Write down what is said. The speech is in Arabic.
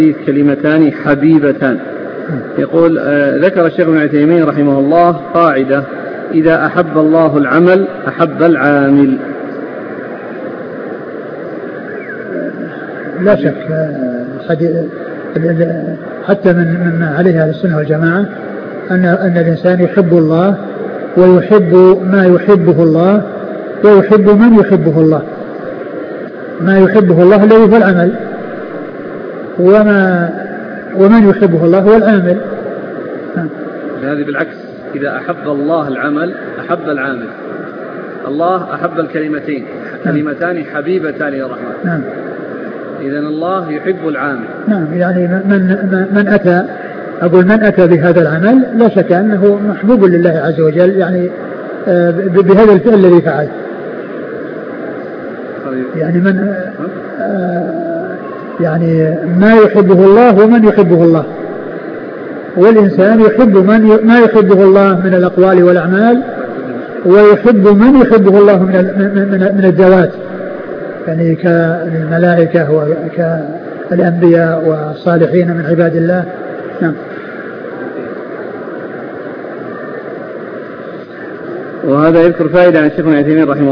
كلمتان حبيبتان. يقول ذكر الشيخ ابن عثيمين رحمه الله قاعدة: إذا أحب الله العمل أحب العامل. لا شك حتى من عليه أهل السنة والجماعة أن الإنسان يحب الله ويحب ما يحبه الله ويحب من يحبه الله. ما يحبه الله الذي هو العمل، ومن يحبه الله هو العامل. هذه بالعكس: إذا أحب الله العمل أحب العامل. الله أحب الكلمتين، كلمتان حبيبتان إلى الرحمن. نعم. إذن الله يحب العامل. نعم، يعني من أتى بهذا العمل لا شك أنه محبوب لله عز وجل، يعني بهذا الفعل الذي فعل. يعني يعني ما يحبه الله ومن يحبه الله، والإنسان يحب ما يحبه الله من الأقوال والأعمال، ويحب من يحبه الله من الذوات، يعني كالملائكة وكالأنبياء والصالحين من عباد الله. نعم. وهذا يذكر فائدة عن الشيخ ابن عثيمين رحمه